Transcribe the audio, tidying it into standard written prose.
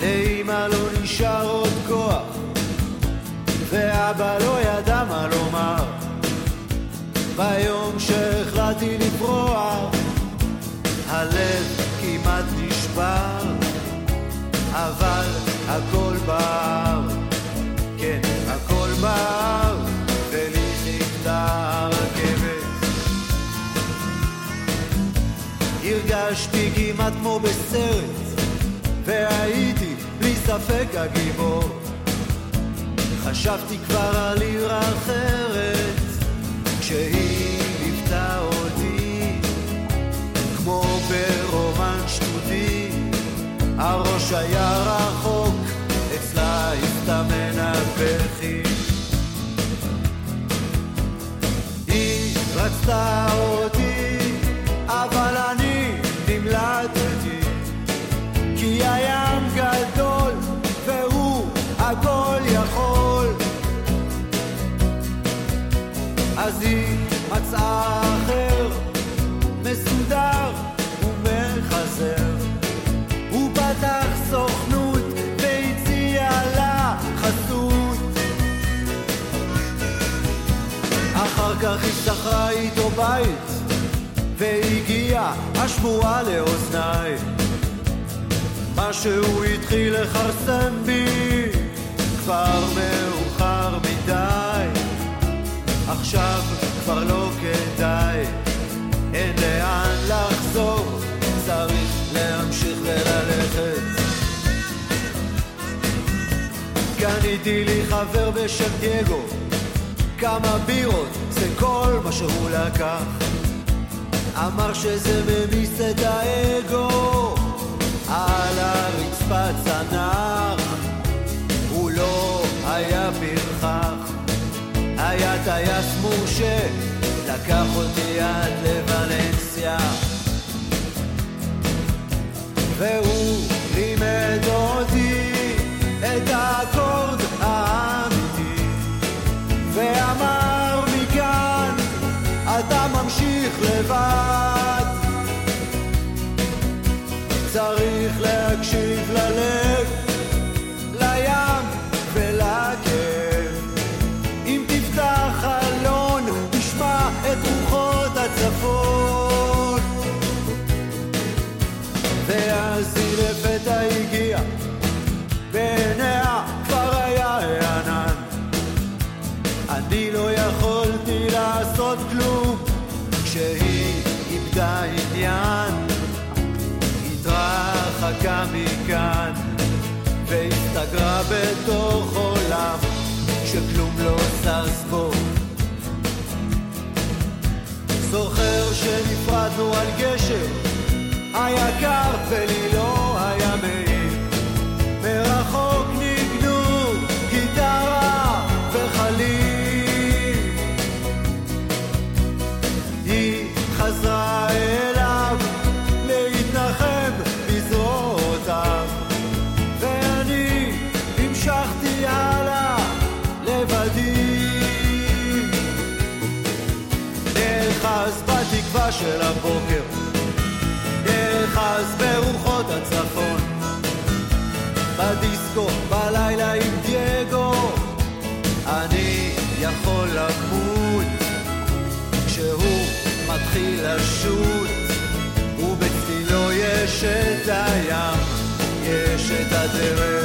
לאמא לא נשאר עוד כוח, ואבא לא ידע מה לומר. ביום שהחלטתי לברוח, הלב כמעט נשבר, אבל הכל בער, כן, הכל בער, ולי חיכתה הרכבת. הרגשתי כמעט כמו בסרט, והייתי בלי ספק הגיבור. חשבתי כבר על עיר אחרת, כשהיא ליוותה אותי כמו ברומן שטותי. הראש היה רחוק, אצלה הסתמן הבכי. היא רצתה אותי, אבל אני נמלטתי, כי הים גדול והוא הכל יכול. אז היא מצאה אחר, מסודר ומחזר. הוא פתח סוכנות והציע לה חסות. אחר כך היא שכרה איתו בית, והגיעה השמועה לאוזניי. משהו התחיל לחרסם בי, כבר מאוחר מדי. עכשיו כבר לא כדאי, אין לאן לחזור, צריך להמשיך וללכת. קניתי לי חבר בשם דייגו, כמה בירות, זה כל מה שהוא לקח. אמר שזה ממיס את האגו, על הרצפה צנח. הוא לא היה פרחח, היה טייס מורשה, לקח אותי עד לוולנסיה, והוא לימד אותי את האקורד האמיתי, ואמר מכאן אתה ממשיך לבד. צריך להקשיב ללב, לים ולכאב. אם תפתח חלון תשמע את רוחות הצפון. ואז היא לפתע הגיעה, בעיניה כבר היה הענן. אני לא יכולתי לעשות כלום, כשהיא איבדה עניין. התרחקה מכאן והסתגרה בתוך עולם שכלום לא זז בו. זוכר שנפרדנו על גשר, היה קר ולי לא היה מהיר. מרחוק ניגנו גיטרה וחליל. היא חזרה אליו להתנחם בזרועותיו, ואני המשכתי הלאה לבדי. נאחז בתקווה של הבוקר, נאחז ברוחות הצפון, בדיסקו בלילה עם דייגו. אני יכול למות כשהוא מתחיל לשוט, ובצילו יש את הים, יש את הדרך.